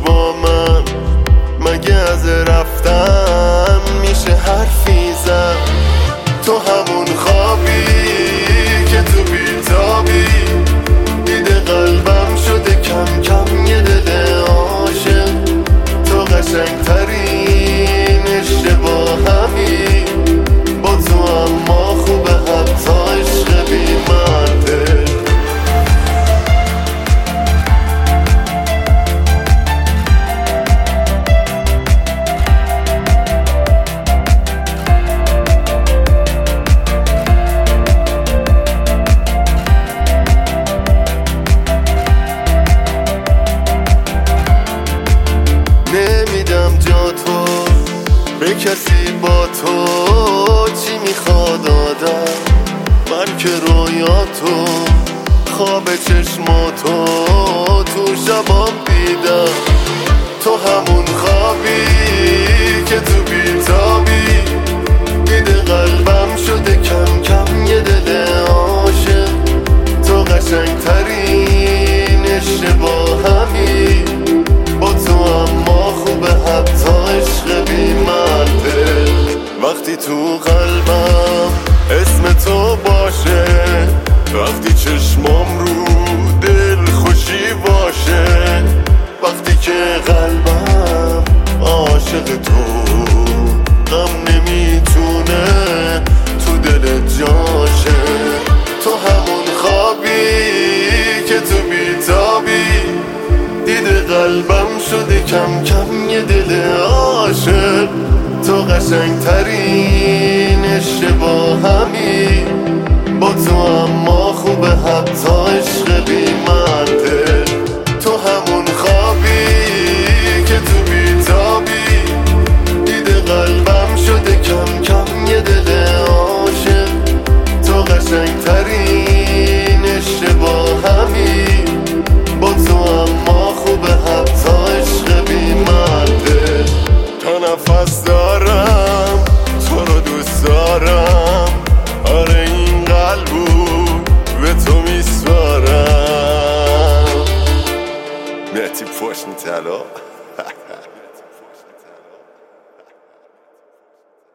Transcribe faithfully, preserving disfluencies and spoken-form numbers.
با من، مگه از رفتن میشه حرفی زد؟ تو همون خوابی که تو بیتابی، دیده قلبم شده کم کم یه دل عاشق. تو قشنگترین اشتباهمی، با تو اما خوبه حتی عشق بی منطق. نمیدم جا تو به کسی، با تو چی میخواد آدم؟ من که رویاتو، خواب چشماتو تو شبام دیدم. تو همون خوابی که تو بیتابی، دیده قلبم شده کم کم یه دل عاشق. تو قشنگترین اشتباهمی، با تو اما خوبه حتی عشق بی منطق. وقتی تو قلبم اسم تو باشه، وقتی چشمام رو دل خوشی باشه، وقتی که قلبم عاشق تو، غم نمیتونه تو دلت جاشه. تو همون خوابی که تو بیتابی، دیده قلبم شده کم کم یه دل عاشق. تو قشنگترین اشتباهمی، با تو اما خوبه حتی عشق بی منطق.